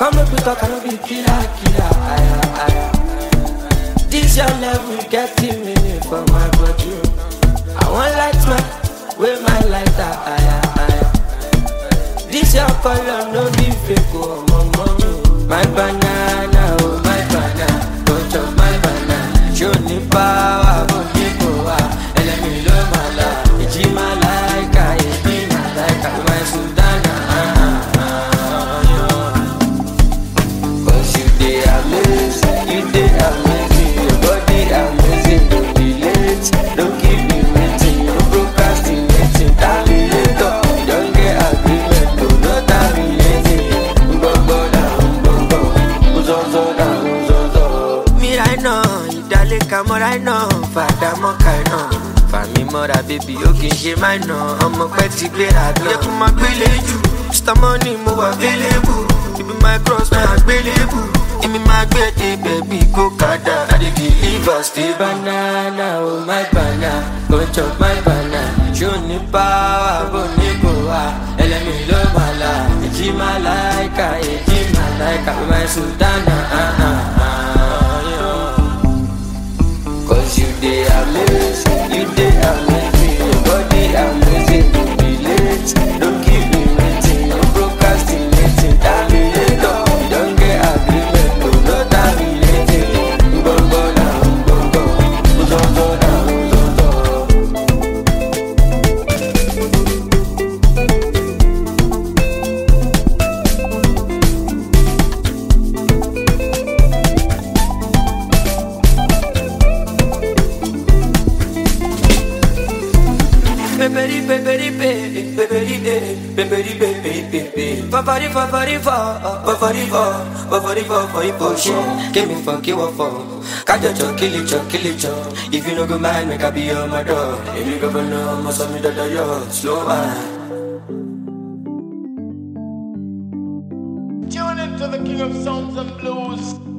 Come up with a can be killer, killer, aya, aya. This your level getting me for my body. I want light man, with my lighter, aya, aya. This your color, no be fake, oh, mama. My banana, oh, my banana. Don't chop my banana. Show me power, but people are. And let me love my life. It's in my life, it's in my life. My Sultana, cause you dey amazing, you dey amazing. Your body amazing, don't be late. Don't keep me waiting, no procrastinating. Terminator, you don't get agreement, no, no terminating. Me right now, ìdálé ka mọ́ right now. Fàdà mọ́ ka iná. Fàmí mọ́ra bébí ó kì í ṣe máa ná. Ọmọ pẹ́ ti gbéra gan. Yẹ kó máa gbélé jù. Mr. Money mo wà available. Ibi my cross máa gbélébù. Èmi máa gbé dé bẹ̀bí kó kàdá. I dey deliver stay banana, oh my banana. Go chop my banana. Ṣó ní power, bó ní kò wá. Ẹlẹ́mi ló máa la. Èjì máa láìka, èjì máa láìka. My Sultana, cause you dey amazing, you dey amazing. Your body amazing, don't be late. Don't keep me waiting, no procrastinating. Terminator, you don't get agreement, no, no terminating. Gbogbo na gbogbo, uzozo na uzozo. Give me fuck you up for. Catch your kill it, if you no go mind, make I be on my door. If you go no, must have me that you're slow man. Tune into the King of Sounds and Blues.